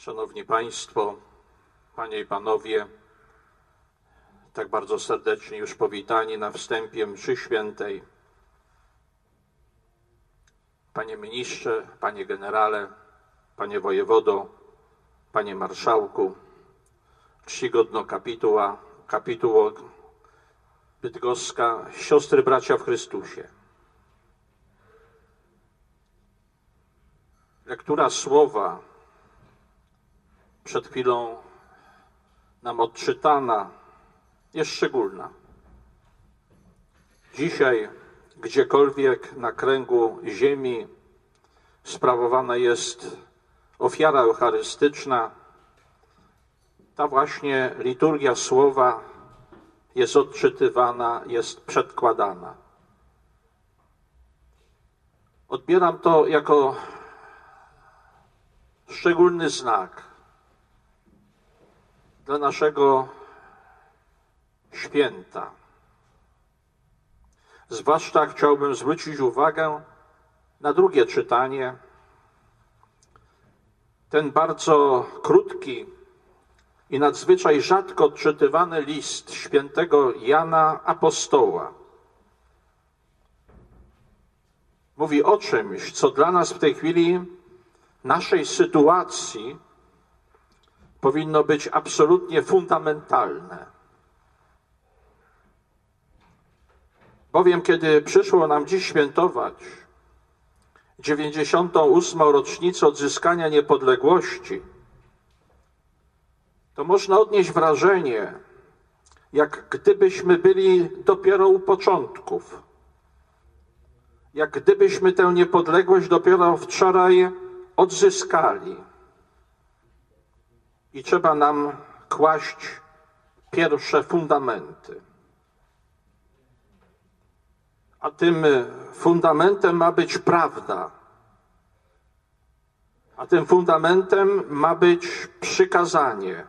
Szanowni Państwo, Panie i Panowie, tak bardzo serdecznie już powitani na wstępie mszy świętej. Panie Ministrze, Panie Generale, Panie Wojewodo, Panie Marszałku, czcigodno kapituło bydgoska, siostry, bracia w Chrystusie. Lektura słowa przed chwilą nam odczytana jest szczególna. Dzisiaj, gdziekolwiek na kręgu ziemi sprawowana jest ofiara eucharystyczna, ta właśnie liturgia słowa jest odczytywana, jest przedkładana. Odbieram to jako szczególny znak dla naszego święta. Zwłaszcza chciałbym zwrócić uwagę na drugie czytanie. Ten bardzo krótki i nadzwyczaj rzadko odczytywany list świętego Jana Apostoła mówi o czymś, co dla nas w tej chwili, naszej sytuacji, powinno być absolutnie fundamentalne. Bowiem kiedy przyszło nam dziś świętować 98. rocznicę odzyskania niepodległości, to można odnieść wrażenie, jak gdybyśmy byli dopiero u początków. Jak gdybyśmy tę niepodległość dopiero wczoraj odzyskali. I trzeba nam kłaść pierwsze fundamenty. A tym fundamentem ma być prawda. A tym fundamentem ma być przykazanie.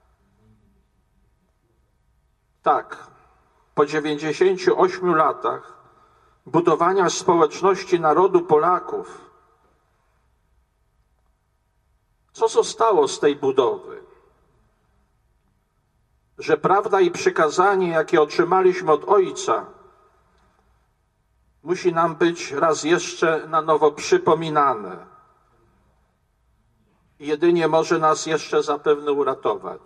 Tak, po 98 latach budowania społeczności narodu Polaków, co zostało z tej budowy? Że prawda i przykazanie, jakie otrzymaliśmy od Ojca, musi nam być raz jeszcze na nowo przypominane. Jedynie może nas jeszcze zapewne uratować.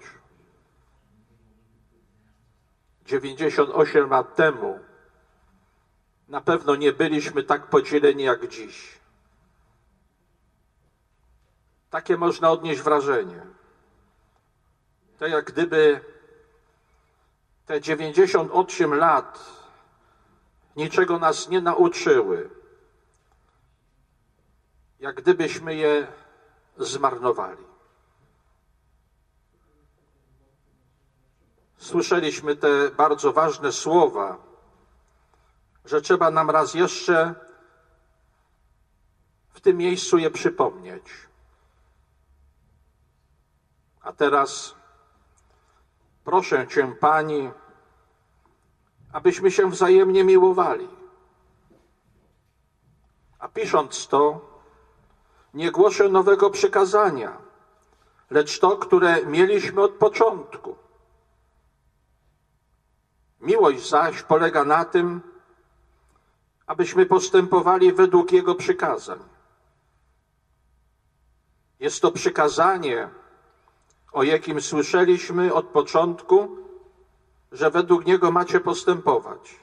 98 lat temu na pewno nie byliśmy tak podzieleni jak dziś. Takie można odnieść wrażenie. To jak gdyby te 98 lat niczego nas nie nauczyły. Jak gdybyśmy je zmarnowali. Słyszeliśmy te bardzo ważne słowa, że trzeba nam raz jeszcze w tym miejscu je przypomnieć. A teraz proszę Cię, Pani, abyśmy się wzajemnie miłowali. A pisząc to, nie głoszę nowego przykazania, lecz to, które mieliśmy od początku. Miłość zaś polega na tym, abyśmy postępowali według Jego przykazań. Jest to przykazanie, o jakim słyszeliśmy od początku, że według niego macie postępować.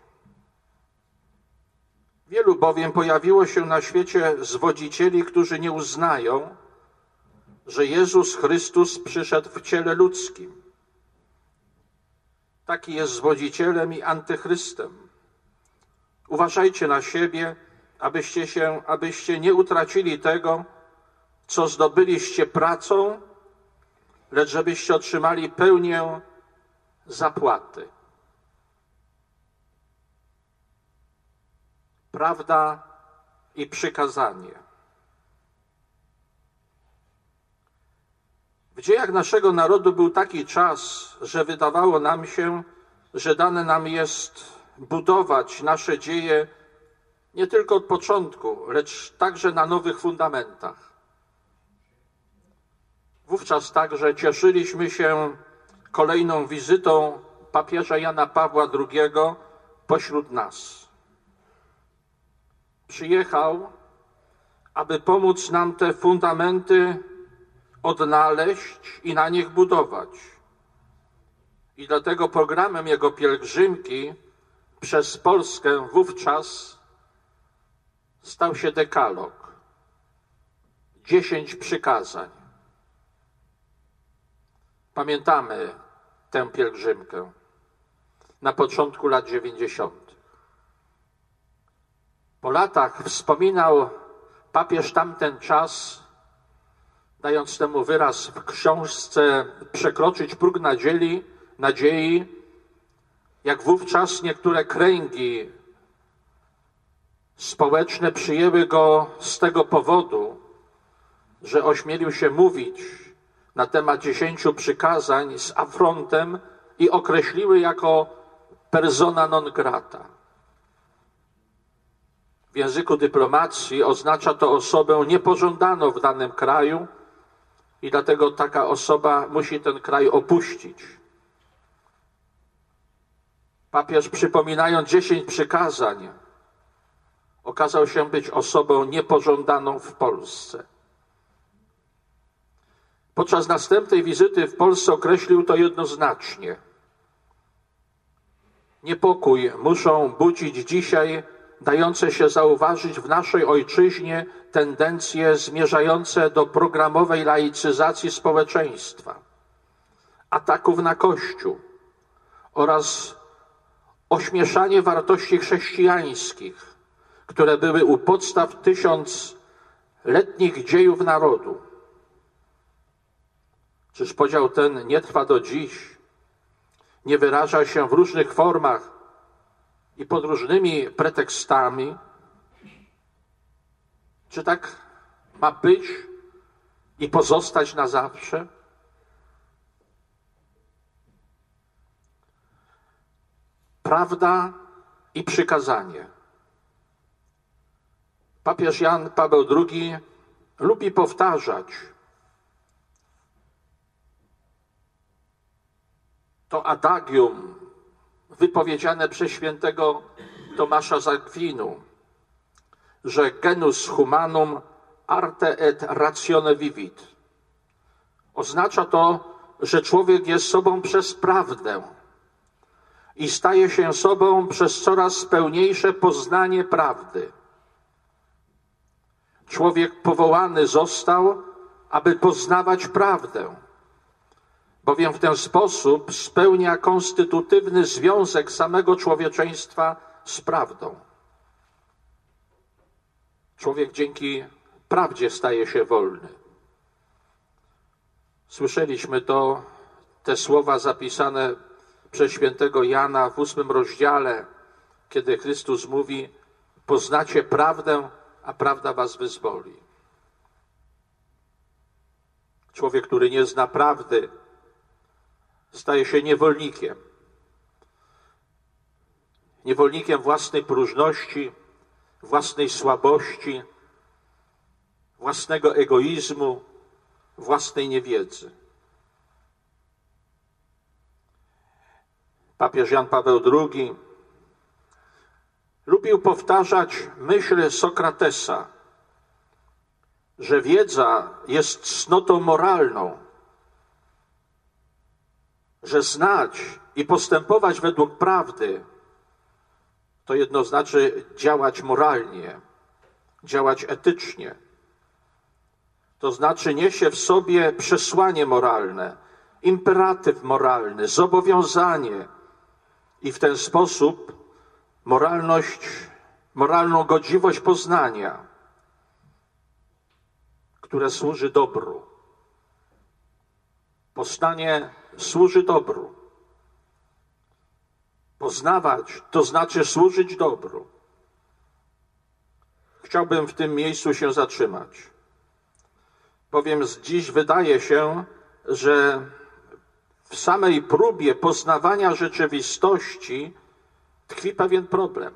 Wielu bowiem pojawiło się na świecie zwodzicieli, którzy nie uznają, że Jezus Chrystus przyszedł w ciele ludzkim. Taki jest zwodzicielem i antychrystem. Uważajcie na siebie, abyście nie utracili tego, co zdobyliście pracą, lecz żebyście otrzymali pełnię zapłaty. Prawda i przykazanie. W dziejach naszego narodu był taki czas, że wydawało nam się, że dane nam jest budować nasze dzieje nie tylko od początku, lecz także na nowych fundamentach. Wówczas także cieszyliśmy się kolejną wizytą papieża Jana Pawła II pośród nas. Przyjechał, aby pomóc nam te fundamenty odnaleźć i na nich budować. I dlatego programem jego pielgrzymki przez Polskę wówczas stał się dekalog. 10 przykazań. Pamiętamy tę pielgrzymkę na początku lat 90. Po latach wspominał papież tamten czas, dając temu wyraz w książce Przekroczyć próg nadziei, jak wówczas niektóre kręgi społeczne przyjęły go z tego powodu, że ośmielił się mówić na temat 10 przykazań z afrontem i określiły jako persona non grata. W języku dyplomacji oznacza to osobę niepożądaną w danym kraju i dlatego taka osoba musi ten kraj opuścić. Papież, przypominając 10 przykazań, okazał się być osobą niepożądaną w Polsce. Podczas następnej wizyty w Polsce określił to jednoznacznie. Niepokój muszą budzić dzisiaj dające się zauważyć w naszej ojczyźnie tendencje zmierzające do programowej laicyzacji społeczeństwa, ataków na Kościół oraz ośmieszanie wartości chrześcijańskich, które były u podstaw tysiącletnich dziejów narodu. Czyż podział ten nie trwa do dziś? Nie wyraża się w różnych formach i pod różnymi pretekstami? Czy tak ma być i pozostać na zawsze? Prawda i przykazanie. Papież Jan Paweł II lubi powtarzać to adagium wypowiedziane przez świętego Tomasza z Akwinu, że genus humanum arte et ratione vivit. Oznacza to, że człowiek jest sobą przez prawdę i staje się sobą przez coraz pełniejsze poznanie prawdy. Człowiek powołany został, aby poznawać prawdę, bowiem w ten sposób spełnia konstytutywny związek samego człowieczeństwa z prawdą. Człowiek dzięki prawdzie staje się wolny. Słyszeliśmy te słowa zapisane przez świętego Jana w 8 rozdziale, kiedy Chrystus mówi: poznacie prawdę, a prawda was wyzwoli. Człowiek, który nie zna prawdy, staje się niewolnikiem. Niewolnikiem własnej próżności, własnej słabości, własnego egoizmu, własnej niewiedzy. Papież Jan Paweł II lubił powtarzać myśl Sokratesa, że wiedza jest cnotą moralną, że znać i postępować według prawdy to jedno znaczy działać moralnie, działać etycznie. To znaczy niesie w sobie przesłanie moralne, imperatyw moralny, zobowiązanie i w ten sposób moralną godziwość poznania, które służy dobru. Poznanie służy dobru. Poznawać to znaczy służyć dobru. Chciałbym w tym miejscu się zatrzymać, bowiem dziś wydaje się, że w samej próbie poznawania rzeczywistości tkwi pewien problem.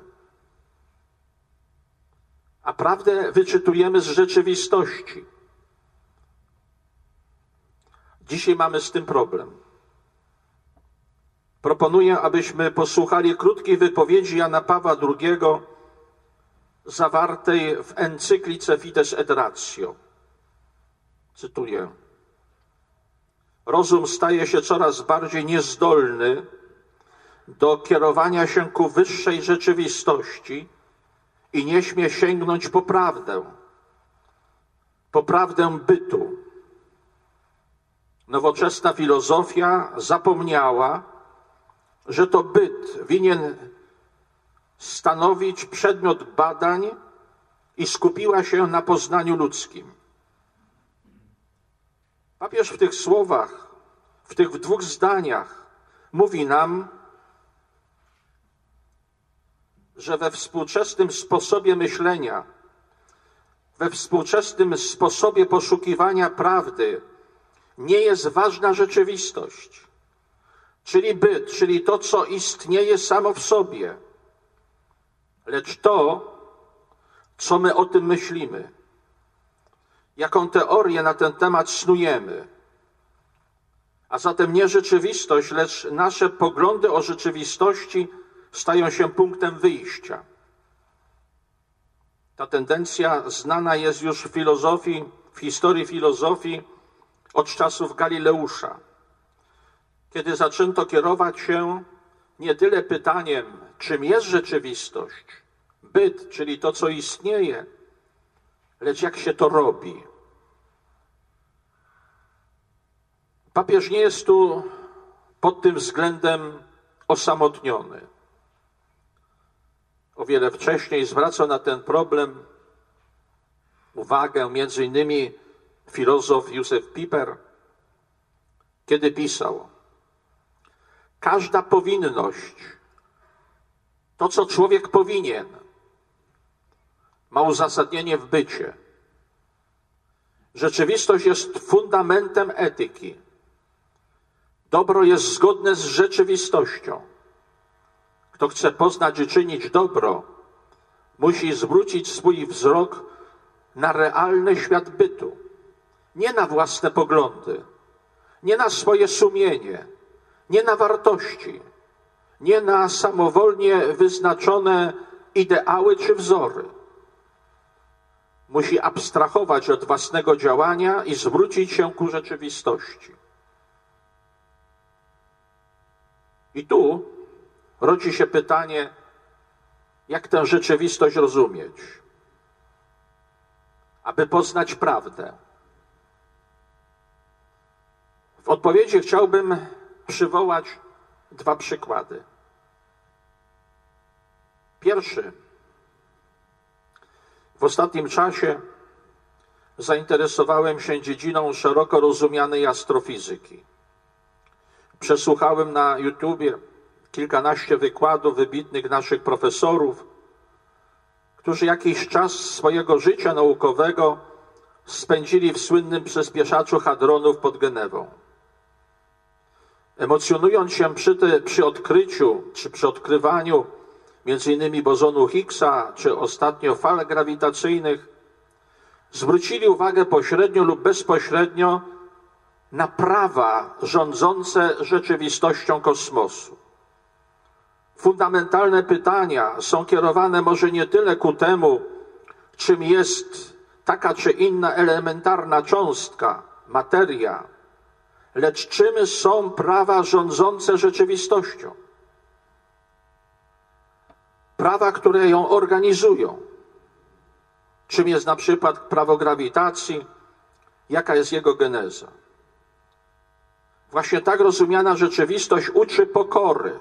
A prawdę wyczytujemy z rzeczywistości. Dzisiaj mamy z tym problem. Proponuję, abyśmy posłuchali krótkiej wypowiedzi Jana Pawła II zawartej w encyklice Fides et Ratio. Cytuję. Rozum staje się coraz bardziej niezdolny do kierowania się ku wyższej rzeczywistości i nie śmie sięgnąć po prawdę bytu. Nowoczesna filozofia zapomniała, że to byt winien stanowić przedmiot badań i skupiła się na poznaniu ludzkim. Papież w tych słowach, w tych dwóch zdaniach mówi nam, że we współczesnym sposobie myślenia, we współczesnym sposobie poszukiwania prawdy nie jest ważna rzeczywistość, czyli byt, czyli to, co istnieje samo w sobie, lecz to, co my o tym myślimy, jaką teorię na ten temat snujemy. A zatem nie rzeczywistość, lecz nasze poglądy o rzeczywistości stają się punktem wyjścia. Ta tendencja znana jest już w filozofii, w historii filozofii od czasów Galileusza, kiedy zaczęto kierować się nie tyle pytaniem, czym jest rzeczywistość, byt, czyli to, co istnieje, lecz jak się to robi. Papież nie jest tu pod tym względem osamotniony. O wiele wcześniej zwracał na ten problem uwagę między innymi filozof Józef Piper, kiedy pisał: każda powinność, to co człowiek powinien, ma uzasadnienie w bycie. Rzeczywistość jest fundamentem etyki. Dobro jest zgodne z rzeczywistością. Kto chce poznać i czynić dobro, musi zwrócić swój wzrok na realny świat bytu, nie na własne poglądy, nie na swoje sumienie, nie na wartości, nie na samowolnie wyznaczone ideały czy wzory. Musi abstrahować od własnego działania i zwrócić się ku rzeczywistości. I tu rodzi się pytanie, jak tę rzeczywistość rozumieć, aby poznać prawdę. W odpowiedzi chciałbym przywołać dwa przykłady. Pierwszy. W ostatnim czasie zainteresowałem się dziedziną szeroko rozumianej astrofizyki. Przesłuchałem na YouTubie kilkanaście wykładów wybitnych naszych profesorów, którzy jakiś czas swojego życia naukowego spędzili w słynnym przyspieszaczu hadronów pod Genewą. Emocjonując się przy odkryciu, czy przy odkrywaniu między innymi bozonu Higgsa, czy ostatnio fal grawitacyjnych, zwrócili uwagę pośrednio lub bezpośrednio na prawa rządzące rzeczywistością kosmosu. Fundamentalne pytania są kierowane może nie tyle ku temu, czym jest taka czy inna elementarna cząstka, materia, lecz czym są prawa rządzące rzeczywistością. Prawa, które ją organizują. Czym jest na przykład prawo grawitacji, jaka jest jego geneza. Właśnie tak rozumiana rzeczywistość uczy pokory.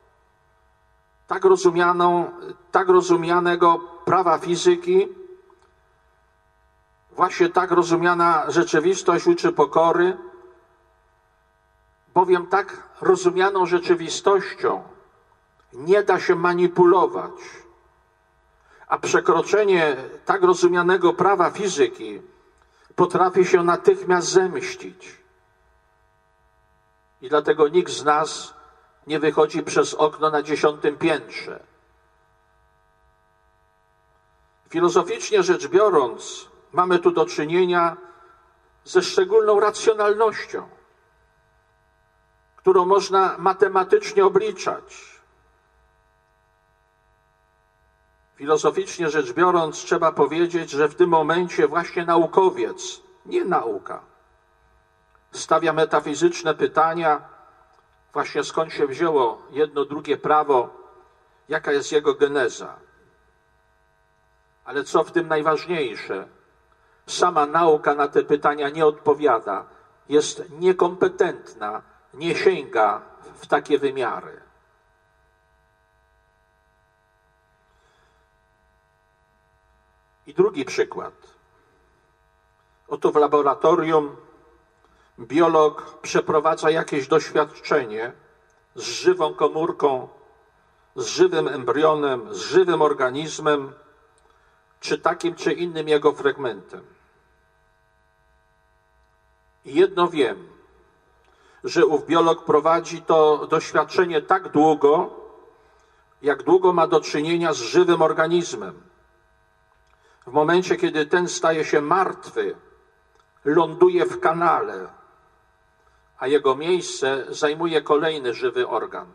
Tak rozumianego prawa fizyki, właśnie tak rozumiana rzeczywistość uczy pokory, bowiem tak rozumianą rzeczywistością nie da się manipulować, a przekroczenie tak rozumianego prawa fizyki potrafi się natychmiast zemścić. I dlatego nikt z nas nie wychodzi przez okno na 10. piętrze. Filozoficznie rzecz biorąc, mamy tu do czynienia ze szczególną racjonalnością. którą można matematycznie obliczać. Filozoficznie rzecz biorąc, trzeba powiedzieć, że w tym momencie właśnie naukowiec, nie nauka, stawia metafizyczne pytania, właśnie skąd się wzięło jedno, drugie prawo, jaka jest jego geneza. Ale co w tym najważniejsze, sama nauka na te pytania nie odpowiada, jest niekompetentna, nie sięga w takie wymiary. I drugi przykład. Oto w laboratorium biolog przeprowadza jakieś doświadczenie z żywą komórką, z żywym embrionem, z żywym organizmem, czy takim, czy innym jego fragmentem. I jedno wiem, że ów biolog prowadzi to doświadczenie tak długo, jak długo ma do czynienia z żywym organizmem. W momencie, kiedy ten staje się martwy, ląduje w kanale, a jego miejsce zajmuje kolejny żywy organ.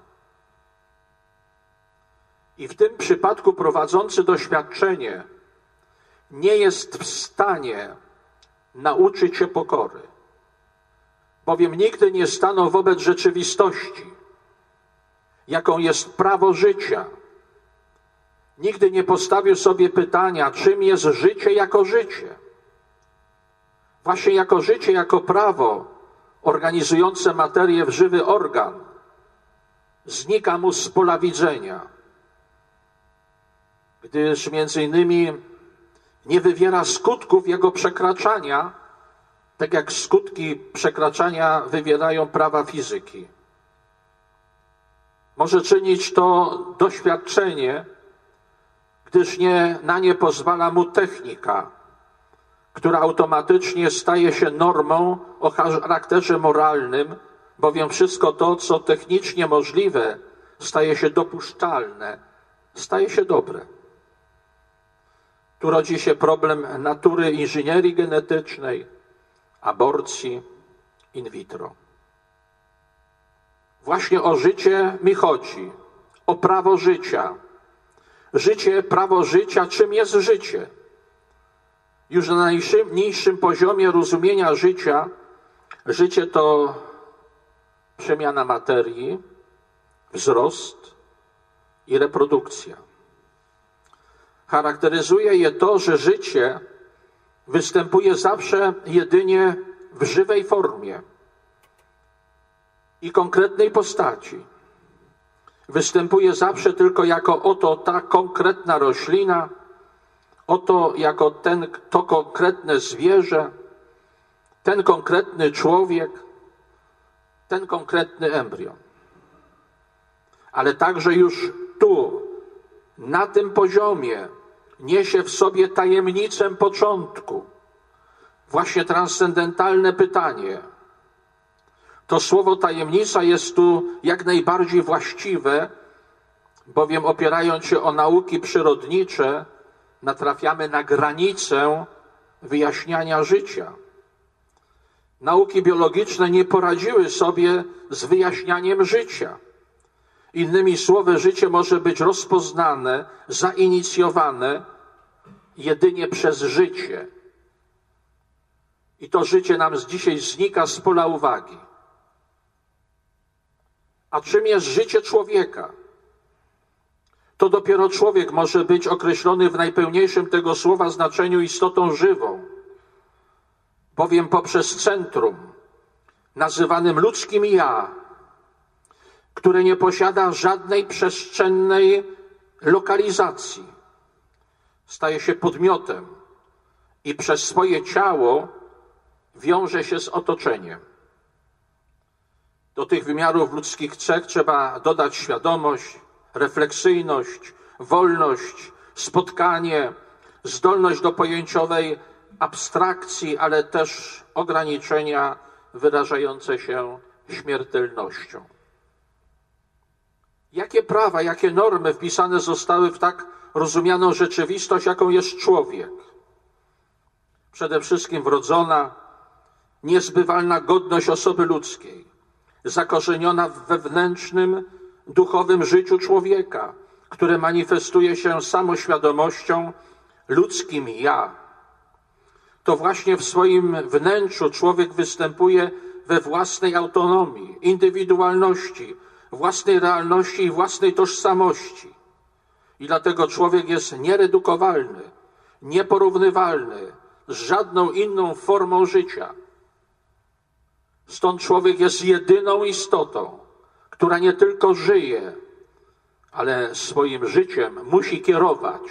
I w tym przypadku prowadzący doświadczenie nie jest w stanie nauczyć się pokory, bowiem nigdy nie stanął wobec rzeczywistości, jaką jest prawo życia. Nigdy nie postawił sobie pytania, czym jest życie jako życie. Właśnie jako życie, jako prawo organizujące materię w żywy organ znika mu z pola widzenia, gdyż między innymi nie wywiera skutków jego przekraczania, tak jak skutki przekraczania wywierają prawa fizyki. Może czynić to doświadczenie, gdyż na nie pozwala mu technika, która automatycznie staje się normą o charakterze moralnym, bowiem wszystko to, co technicznie możliwe, staje się dopuszczalne, staje się dobre. Tu rodzi się problem natury inżynierii genetycznej, aborcji in vitro. Właśnie o życie mi chodzi, o prawo życia. Życie, prawo życia, czym jest życie? Już na najniższym poziomie rozumienia życia, życie to przemiana materii, wzrost i reprodukcja. Charakteryzuje je to, że życie występuje zawsze jedynie w żywej formie i konkretnej postaci. Występuje zawsze tylko jako oto ta konkretna roślina, oto jako to konkretne zwierzę, ten konkretny człowiek, ten konkretny embrion. Ale także już tu, na tym poziomie, niesie w sobie tajemnicę początku. Właśnie transcendentalne pytanie. To słowo tajemnica jest tu jak najbardziej właściwe, bowiem opierając się o nauki przyrodnicze, natrafiamy na granicę wyjaśniania życia. Nauki biologiczne nie poradziły sobie z wyjaśnianiem życia. Innymi słowy, życie może być rozpoznane, zainicjowane jedynie przez życie. I to życie nam dzisiaj znika z pola uwagi. A czym jest życie człowieka? To dopiero człowiek może być określony w najpełniejszym tego słowa znaczeniu istotą żywą, bowiem poprzez centrum, nazywanym ludzkim ja, które nie posiada żadnej przestrzennej lokalizacji, staje się podmiotem i przez swoje ciało wiąże się z otoczeniem. Do tych wymiarów ludzkich cech trzeba dodać świadomość, refleksyjność, wolność, spotkanie, zdolność do pojęciowej abstrakcji, ale też ograniczenia wyrażające się śmiertelnością. Jakie prawa, jakie normy wpisane zostały w tak rozumianą rzeczywistość, jaką jest człowiek? Przede wszystkim wrodzona, niezbywalna godność osoby ludzkiej, zakorzeniona w wewnętrznym, duchowym życiu człowieka, które manifestuje się samoświadomością, ludzkim ja. To właśnie w swoim wnętrzu człowiek występuje we własnej autonomii, indywidualności, własnej realności i własnej tożsamości. I dlatego człowiek jest nieredukowalny, nieporównywalny z żadną inną formą życia. Stąd człowiek jest jedyną istotą, która nie tylko żyje, ale swoim życiem musi kierować.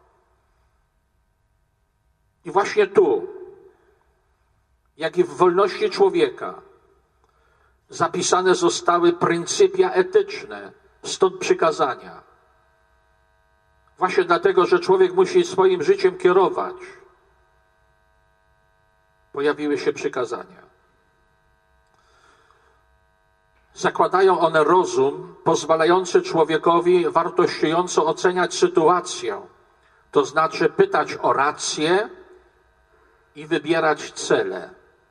I właśnie tu, jak i w wolności człowieka, zapisane zostały pryncypia etyczne, stąd przykazania. Właśnie dlatego, że człowiek musi swoim życiem kierować, pojawiły się przykazania. Zakładają one rozum pozwalający człowiekowi wartościująco oceniać sytuację, to znaczy pytać o rację i wybierać cele.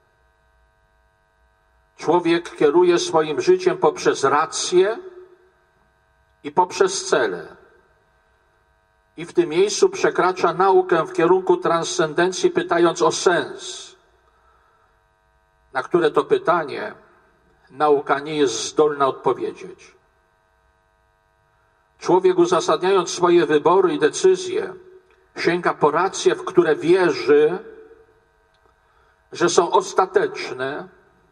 Człowiek kieruje swoim życiem poprzez rację i poprzez cele. I w tym miejscu przekracza naukę w kierunku transcendencji, pytając o sens, na które to pytanie nauka nie jest zdolna odpowiedzieć. Człowiek, uzasadniając swoje wybory i decyzje, sięga po racje, w które wierzy, że są ostateczne,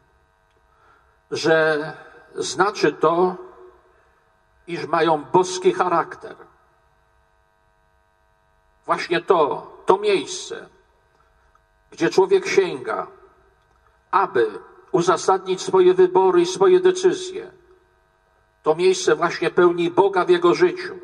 że znaczy to, iż mają boski charakter. Właśnie to miejsce, gdzie człowiek sięga, aby uzasadnić swoje wybory i swoje decyzje, to miejsce właśnie pełni Boga w jego życiu.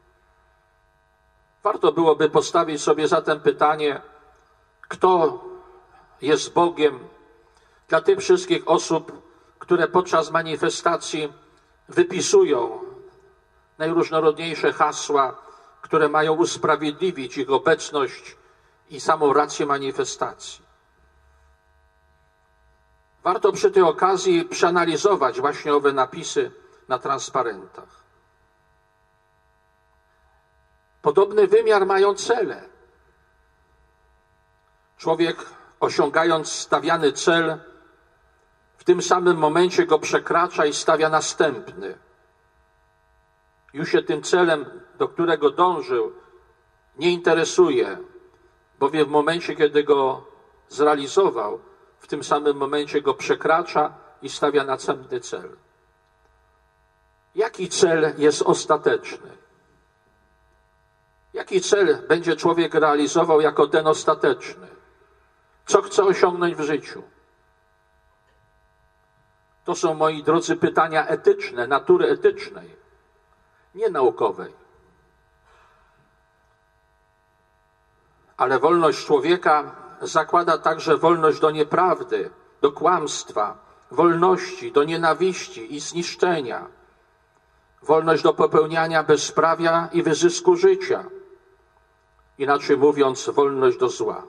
Warto byłoby postawić sobie zatem pytanie, kto jest Bogiem dla tych wszystkich osób, które podczas manifestacji wypisują najróżnorodniejsze hasła, które mają usprawiedliwić ich obecność i samą rację manifestacji. Warto przy tej okazji przeanalizować właśnie owe napisy na transparentach. Podobny wymiar mają cele. Człowiek, osiągając stawiany cel, w tym samym momencie go przekracza i stawia następny. Już się tym celem, do którego dążył, nie interesuje, bowiem w momencie, kiedy go zrealizował, w tym samym momencie go przekracza i stawia następny cel. Jaki cel jest ostateczny? Jaki cel będzie człowiek realizował jako ten ostateczny? Co chce osiągnąć w życiu? To są, moi drodzy, pytania etyczne, natury etycznej, nie naukowej. Ale wolność człowieka zakłada także wolność do nieprawdy, do kłamstwa, wolności do nienawiści i zniszczenia, wolność do popełniania bezprawia i wyzysku życia, inaczej mówiąc, wolność do zła.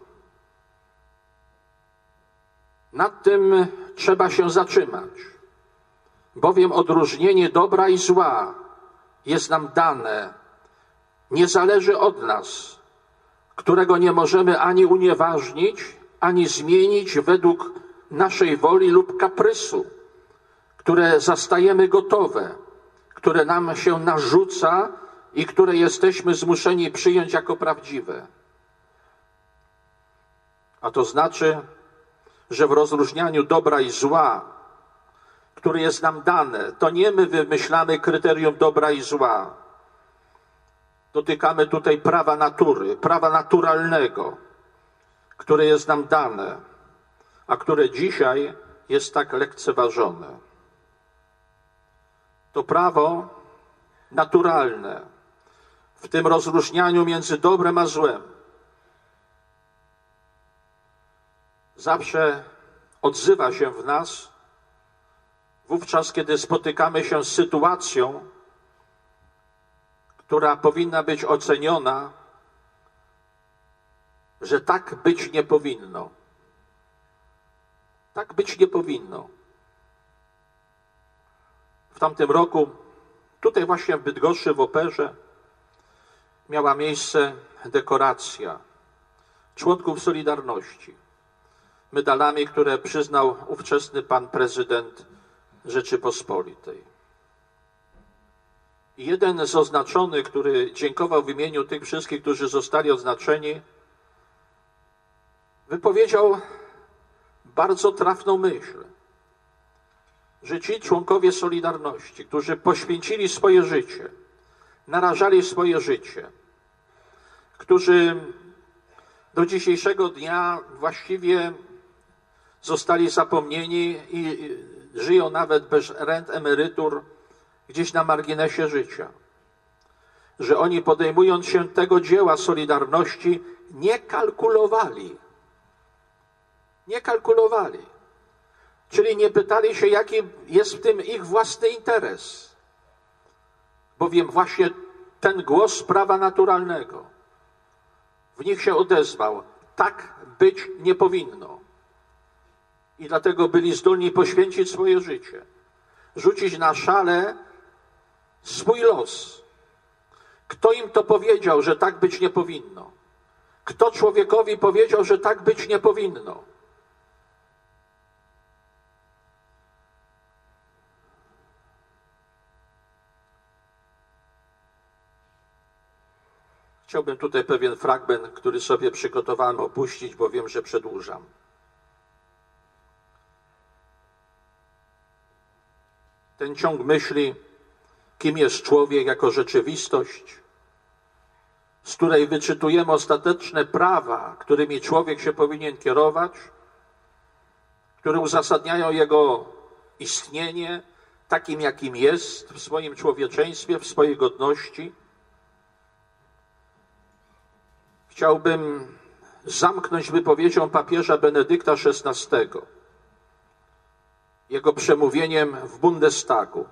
Nad tym trzeba się zatrzymać, bowiem odróżnienie dobra i zła jest nam dane, nie zależy od nas, którego nie możemy ani unieważnić, ani zmienić według naszej woli lub kaprysu, które zastajemy gotowe, które nam się narzuca i które jesteśmy zmuszeni przyjąć jako prawdziwe. A to znaczy, że w rozróżnianiu dobra i zła, które jest nam dane, to nie my wymyślamy kryterium dobra i zła. Dotykamy tutaj prawa natury, prawa naturalnego, które jest nam dane, a które dzisiaj jest tak lekceważone. To prawo naturalne w tym rozróżnianiu między dobrem a złem zawsze odzywa się w nas wówczas, kiedy spotykamy się z sytuacją, która powinna być oceniona, że tak być nie powinno. Tak być nie powinno. tamtym roku, tutaj właśnie w Bydgoszczy, w Operze, miała miejsce dekoracja członków Solidarności medalami, które przyznał ówczesny pan prezydent Rzeczypospolitej. I jeden z oznaczonych, który dziękował w imieniu tych wszystkich, którzy zostali odznaczeni, wypowiedział bardzo trafną myśl, że ci członkowie Solidarności, którzy poświęcili swoje życie, narażali swoje życie, którzy do dzisiejszego dnia właściwie zostali zapomnieni i żyją nawet bez rent, emerytur, gdzieś na marginesie życia. Że oni, podejmując się tego dzieła Solidarności, nie kalkulowali. Nie kalkulowali. Czyli nie pytali się, jaki jest w tym ich własny interes. Bowiem właśnie ten głos prawa naturalnego w nich się odezwał. Tak być nie powinno. I dlatego byli zdolni poświęcić swoje życie. Rzucić na szalę swój los. Kto im to powiedział, że tak być nie powinno? Kto człowiekowi powiedział, że tak być nie powinno? Chciałbym tutaj pewien fragment, który sobie przygotowałem, opuścić, bo wiem, że przedłużam. Ten ciąg myśli, kim jest człowiek jako rzeczywistość, z której wyczytujemy ostateczne prawa, którymi człowiek się powinien kierować, które uzasadniają jego istnienie takim, jakim jest w swoim człowieczeństwie, w swojej godności. Chciałbym zamknąć wypowiedzią papieża Benedykta XVI, jego przemówieniem w Bundestagu.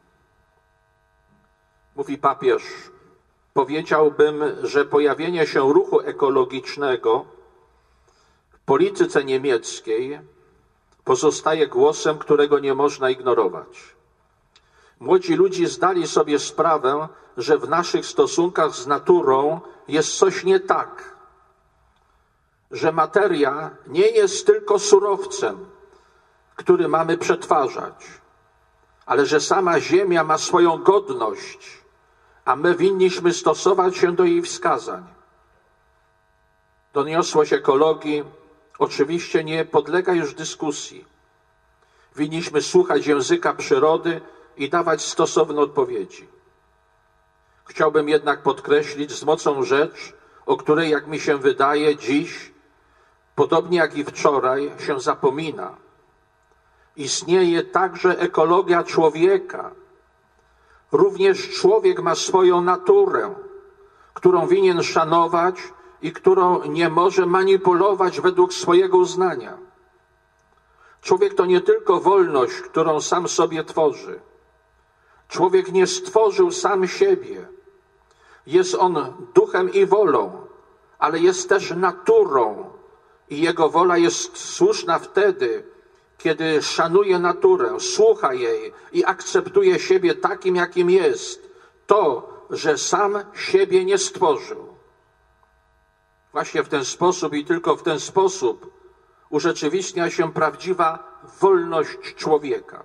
Mówi papież: powiedziałbym, że pojawienie się ruchu ekologicznego w polityce niemieckiej pozostaje głosem, którego nie można ignorować. Młodzi ludzie zdali sobie sprawę, że w naszych stosunkach z naturą jest coś nie tak, że materia nie jest tylko surowcem, który mamy przetwarzać, ale że sama Ziemia ma swoją godność, a my winniśmy stosować się do jej wskazań. Doniosłość ekologii oczywiście nie podlega już dyskusji. Winniśmy słuchać języka przyrody i dawać stosowne odpowiedzi. Chciałbym jednak podkreślić z mocą rzecz, o której, jak mi się wydaje, dziś, podobnie jak i wczoraj, się zapomina. Istnieje także ekologia człowieka. Również człowiek ma swoją naturę, którą winien szanować i którą nie może manipulować według swojego uznania. Człowiek to nie tylko wolność, którą sam sobie tworzy. Człowiek nie stworzył sam siebie. Jest on duchem i wolą, ale jest też naturą i jego wola jest słuszna wtedy, kiedy szanuje naturę, słucha jej i akceptuje siebie takim, jakim jest. To, że sam siebie nie stworzył. Właśnie w ten sposób i tylko w ten sposób urzeczywistnia się prawdziwa wolność człowieka.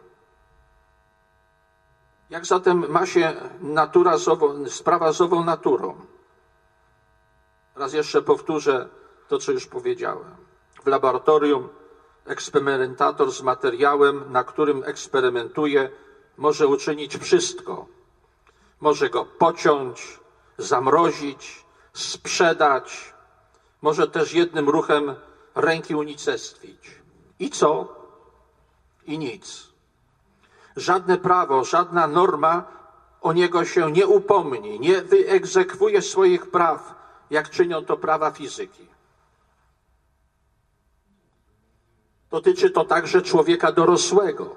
Jak zatem ma się sprawa z ową naturą? Raz jeszcze powtórzę to, co już powiedziałem. W laboratorium eksperymentator z materiałem, na którym eksperymentuje, może uczynić wszystko. Może go pociąć, zamrozić, sprzedać. Może też jednym ruchem ręki unicestwić. I co? I nic. Żadne prawo, żadna norma o niego się nie upomni, nie wyegzekwuje swoich praw, jak czynią to prawa fizyki. Dotyczy to także człowieka dorosłego.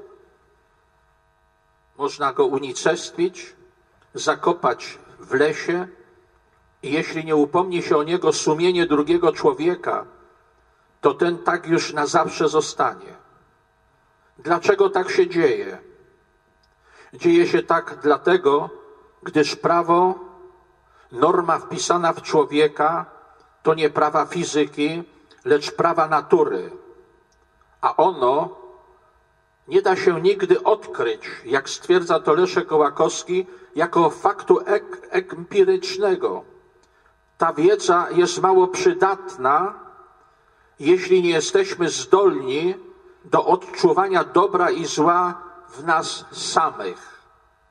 Można go unicestwić, zakopać w lesie i jeśli nie upomni się o niego sumienie drugiego człowieka, to ten tak już na zawsze zostanie. Dlaczego tak się dzieje? Dzieje się tak dlatego, gdyż prawo, norma wpisana w człowieka, to nie prawa fizyki, lecz prawa natury. A ono nie da się nigdy odkryć, jak stwierdza to Leszek Kołakowski, jako faktu empirycznego. Ta wiedza jest mało przydatna, jeśli nie jesteśmy zdolni do odczuwania dobra i zła w nas samych.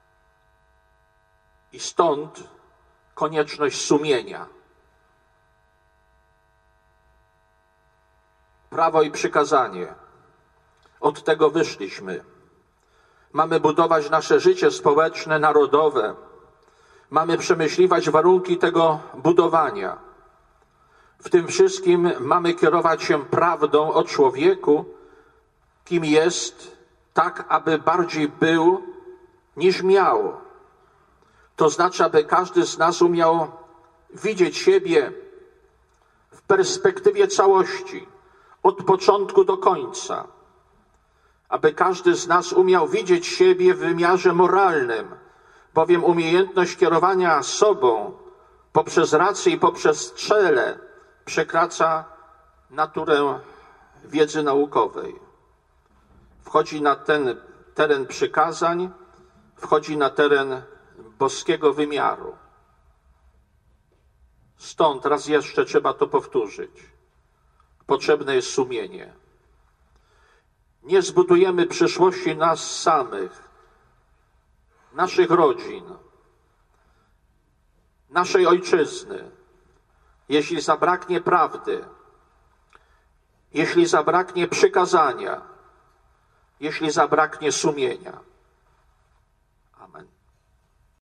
I stąd konieczność sumienia. Prawo i przykazanie. Od tego wyszliśmy. Mamy budować nasze życie społeczne, narodowe. Mamy przemyśliwać warunki tego budowania. W tym wszystkim mamy kierować się prawdą o człowieku, kim jest, tak aby bardziej był niż miał. To znaczy, aby każdy z nas umiał widzieć siebie w perspektywie całości, od początku do końca. Aby każdy z nas umiał widzieć siebie w wymiarze moralnym, bowiem umiejętność kierowania sobą poprzez rację i poprzez cele przekracza naturę wiedzy naukowej. Wchodzi na ten teren przykazań, wchodzi na teren boskiego wymiaru. Stąd raz jeszcze trzeba to powtórzyć. Potrzebne jest sumienie. Nie zbudujemy przyszłości nas samych, naszych rodzin, naszej ojczyzny, jeśli zabraknie prawdy, jeśli zabraknie przykazania, jeśli zabraknie sumienia. Amen.